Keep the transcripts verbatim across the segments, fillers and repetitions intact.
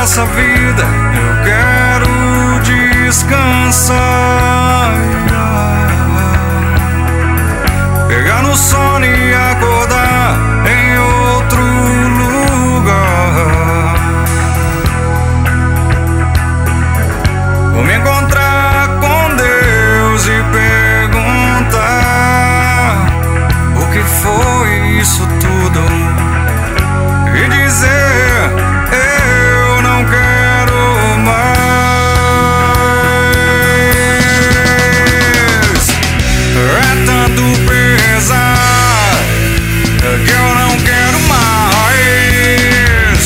dessa vida eu quero descansar, pegar no sono e acordar em outro lugar. Vou me encontrar com Deus e perguntar o que foi isso tudo e dizer: eu não quero mais. É tanto pesar que eu não quero mais.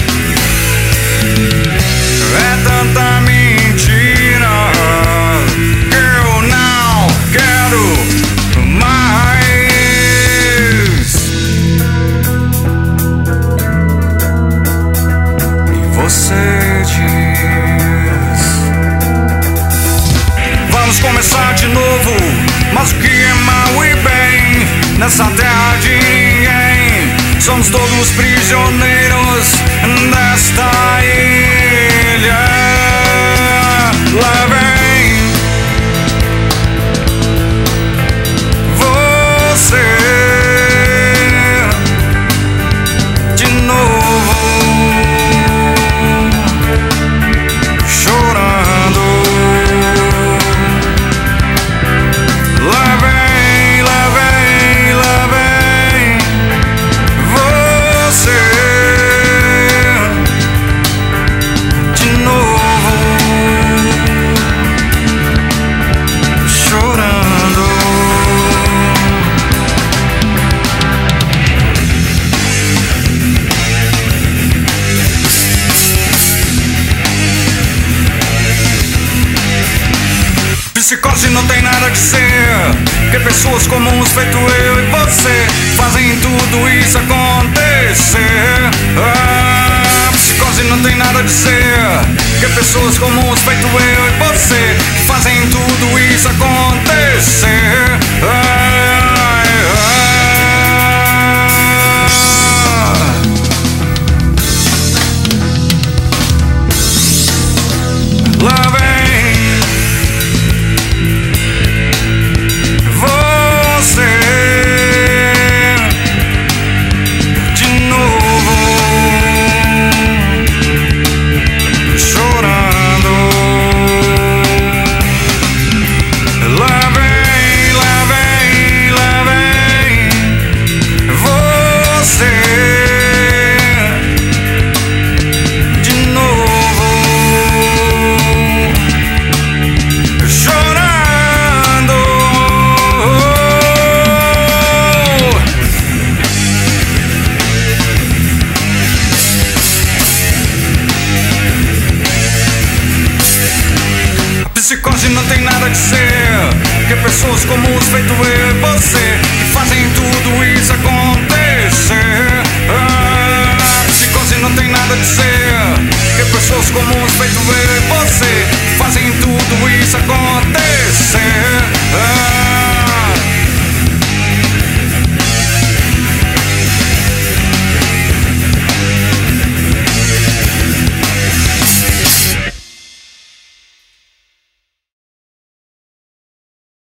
É tanta mentira que eu não quero mais. E você diz: vamos começar de novo. Mas o que é mal e bem nessa terra de ninguém? Somos todos prisioneiros desta ilha. Lá vem você de novo, chorando. Lá vem, lá vem, lá vem você de novo, chorando. Psicose não tem nada que ser, que pessoas comuns feito eu e você fazem tudo isso acontecer. Ah, psicose não tem nada de ser, que pessoas comuns feito eu e você fazem tudo isso acontecer.